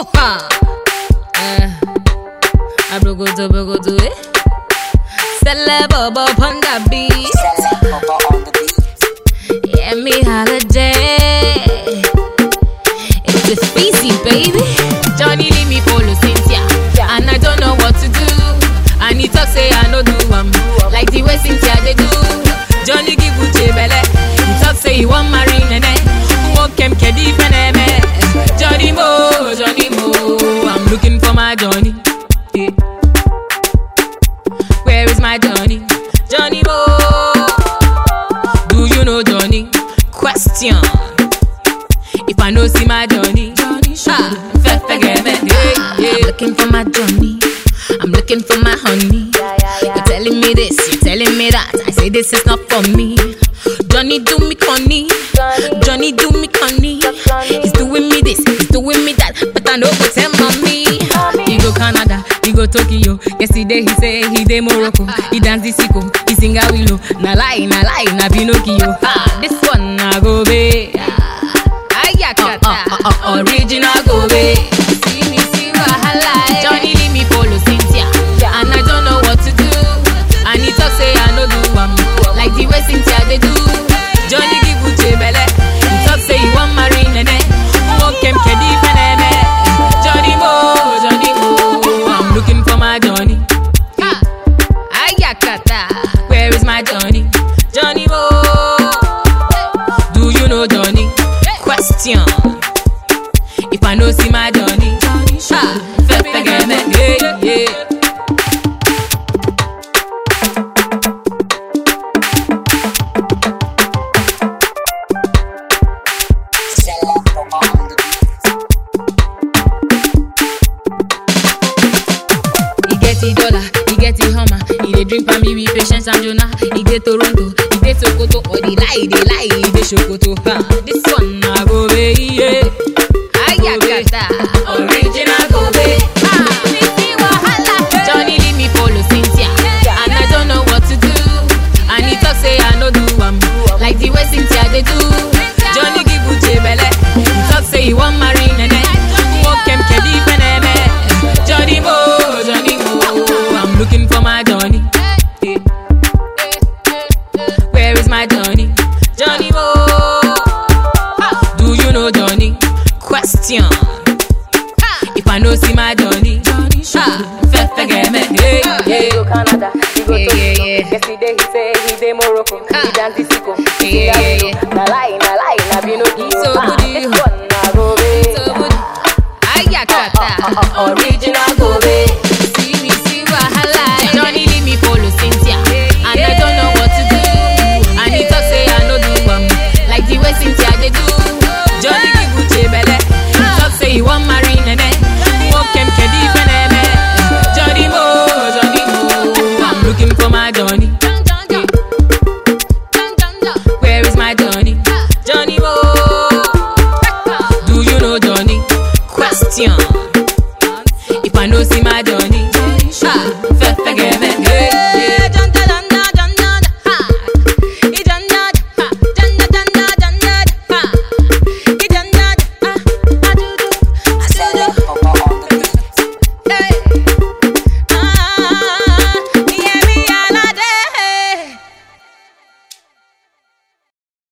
ha. Abrogodo, eh? Celebobo on the beat. Yeah, me holiday. It's a species, baby. Johnny leave me follow Cynthia, and I don't know what to do. And he talk say I no do like the way Cynthia they do. Johnny give Uche belle. He talk say he want marry nene. Walk him kedi feneme. Johnny Mo, I'm looking for my Johnny. Yeah. Where is my Johnny? Johnny Mo. Do you know Johnny? Question. If I know see my Johnny, I'm looking for my Johnny. I'm looking for my honey. You're telling me this, you're telling me that. I say this is not for me. Johnny do me conny. Johnny do me conny. He's doing me this, he's doing me that. But I know what's him on me. He go Canada, he go Tokyo. Yesterday he say he dey Morocco. He dance the sicko, he sing a willow. Na lie, na Pinocchio. This one na go be. Original go be. See wahala. Johnny leave me follow Cynthia, and I don't know what to do. And he talk say I no do like the way Cynthia they do. Johnny give Uche belle. He talk say he want marry nene. Walk him kedi feneme. Johnny Mo, I'm looking for my Johnny. Ayakata, where is my Johnny? Johnny Mo. Do you know Johnny? Question. If I know see my Johnny, yeah. He get the dollar, he get the hammer. He dey drink for me with patience and Jonah. He dey Toronto, he dey Sokoto. Or they lie, he dey Sokoto. This one na go be, yeah. Original go be. Johnny leave me follow Cynthia, and I don't know what to do. And he talk say I no do like the way Cynthia they do. Johnny give Uche belle. He talk say he want marry nene. Walk him kedi feneme. Johnny Mo, I'm looking for my Johnny. Where is my Johnny? Johnny Mo. Do you know Johnny? Question. If I know see my Johnny, He go Canada, he go Tokyo. Yesterday he say he dey Morocco. He dance the sicko, na lie, na Pinocchio. So good, this one na go be. Ayakata.